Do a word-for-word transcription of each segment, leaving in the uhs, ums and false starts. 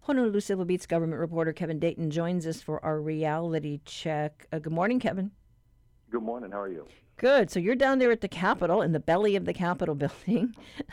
Honolulu Civil Beat's government reporter Kevin Dayton joins us for our reality check. Uh, good morning, Kevin. Good morning. How are you? Good. So you're down there at the Capitol, in the belly of the Capitol building.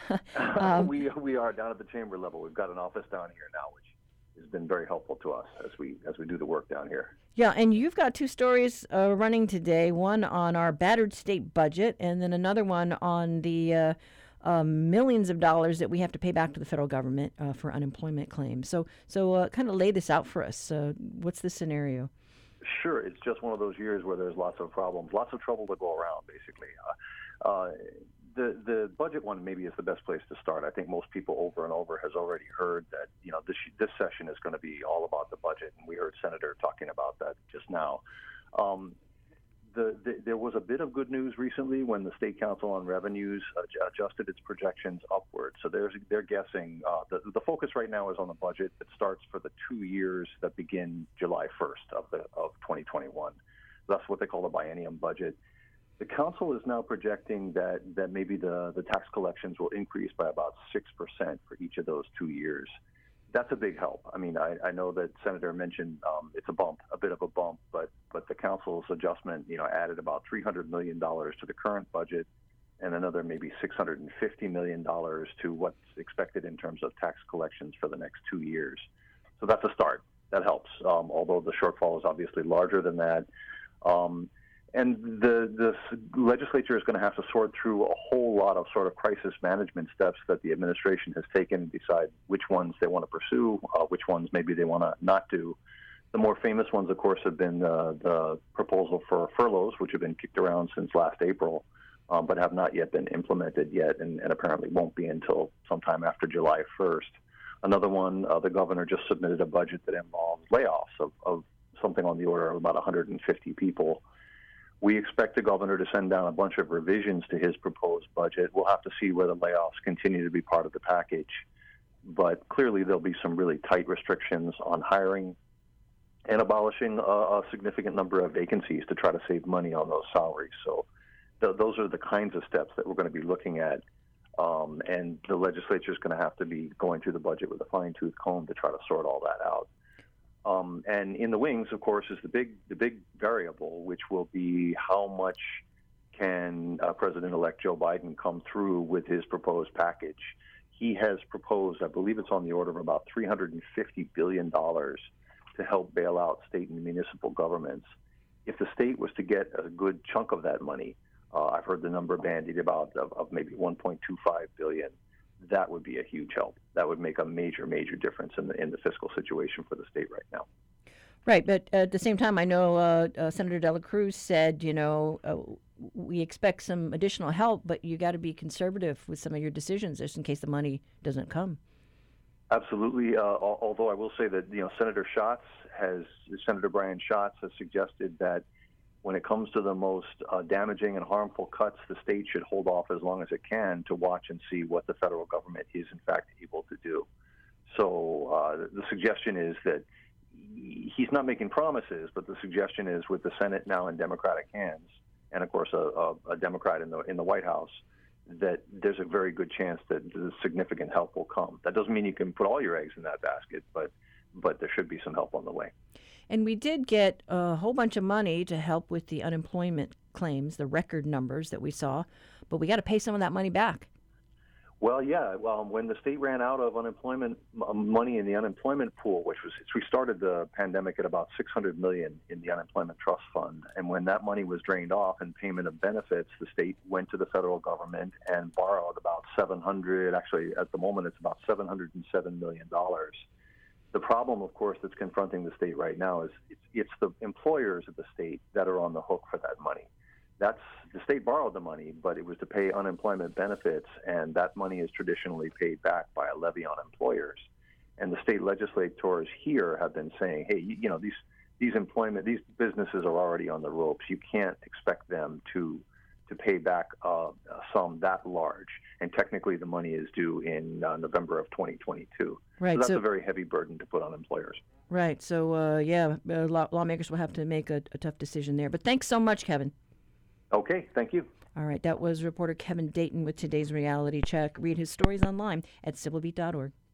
um, we we are down at the chamber level. We've got an office down here now, which has been very helpful to us as we as we do the work down here. Yeah, and you've got two stories uh, running today. One on our battered state budget, and then another one on the uh, uh, millions of dollars that we have to pay back to the federal government uh, for unemployment claims. So, so uh, kind of lay this out for us. Uh, what's the scenario? Sure, it's just one of those years where there's lots of problems, lots of trouble to go around, basically. Uh, uh, the the budget one maybe is the best place to start. I think most people over and over has already heard that, you know, this this session is going to be all about the budget, and we heard Senator talking about that just now. Um, the, the there was a bit of good news recently when the State Council on Revenues uh, adjusted its projections upward. So there's they're guessing uh, the the focus right now is on the budget that starts for the two years that begin July first of the of twenty twenty-one. That's what they call the biennium budget. The council is now projecting that that maybe the the tax collections will increase by about six percent for each of those two years. That's a big help. I mean, I, I know that Senator mentioned um, it's a bump, a bit of a bump, but but the council's adjustment, you know, added about three hundred million dollars to the current budget, and another maybe six hundred fifty million dollars to what's expected in terms of tax collections for the next two years. So that's a start. That helps, um, although the shortfall is obviously larger than that. Um, And the, the legislature is going to have to sort through a whole lot of sort of crisis management steps that the administration has taken and decide which ones they want to pursue, uh, which ones maybe they want to not do. The more famous ones, of course, have been uh, the proposal for furloughs, which have been kicked around since last April, um, but have not yet been implemented yet, and, and apparently won't be until sometime after July first. Another one, uh, the governor just submitted a budget that involves layoffs of, of something on the order of about one hundred fifty people. We expect the governor to send down a bunch of revisions to his proposed budget. We'll have to see whether layoffs continue to be part of the package. But clearly there'll be some really tight restrictions on hiring and abolishing a, a significant number of vacancies to try to save money on those salaries. So th- those are the kinds of steps that we're going to be looking at. Um, and the legislature is going to have to be going through the budget with a fine-tooth comb to try to sort all that out. Um, and in the wings, of course, is the big the big variable, which will be how much can uh, President-elect Joe Biden come through with his proposed package. He has proposed, I believe it's on the order of about three hundred fifty billion dollars to help bail out state and municipal governments. If the state was to get a good chunk of that money, uh, I've heard the number bandied about of, of maybe one point two five billion dollars. That would be a huge help. That would make a major, major difference in the in the fiscal situation for the state right now. Right, but at the same time, I know uh, uh, Senator Dela Cruz said, you know, uh, we expect some additional help, but you got to be conservative with some of your decisions just in case the money doesn't come. Absolutely. Uh, although I will say that, you know, Senator Schatz has, Senator Brian Schatz has suggested that when it comes to the most uh, damaging and harmful cuts, the state should hold off as long as it can to watch and see what the federal government is, in fact, able to do. So uh, the suggestion is that he's not making promises, but the suggestion is with the Senate now in Democratic hands, and, of course, a, a, a Democrat in the in the White House, that there's a very good chance that significant help will come. That doesn't mean you can put all your eggs in that basket, but but there should be some help on the way. And we did get a whole bunch of money to help with the unemployment claims, the record numbers that we saw, but we got to pay some of that money back. Well, yeah. Well, when the state ran out of unemployment money in the unemployment pool, which was we started the pandemic at about six hundred million dollars in the unemployment trust fund, and when that money was drained off in payment of benefits, the state went to the federal government and borrowed about seven hundred. Actually, at the moment, it's about seven hundred seven million dollars. The problem, of course, that's confronting the state right now is it's, it's the employers of the state that are on the hook for that money. That's the state borrowed the money, but it was to pay unemployment benefits, and that money is traditionally paid back by a levy on employers. And the state legislators here have been saying, hey, you, you know, these these employment, these businesses are already on the ropes. You can't expect them to to pay back uh, a sum that large. And technically, the money is due in uh, November of twenty twenty-two. Right. So that's so, a very heavy burden to put on employers. Right. So, uh, yeah, uh, law- lawmakers will have to make a, a tough decision there. But thanks so much, Kevin. Okay. Thank you. All right. That was reporter Kevin Dayton with today's Reality Check. Read his stories online at civil beat dot org.